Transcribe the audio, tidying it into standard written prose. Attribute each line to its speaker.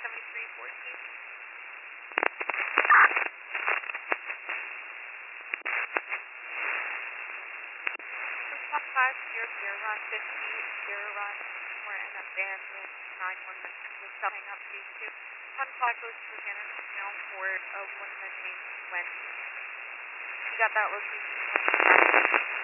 Speaker 1: 7314. 5 Sierra Sierra 50 Sierra for an abandoned 911 with something up to 2. 10 o'clock goes to again down for 1 minute when you got that location.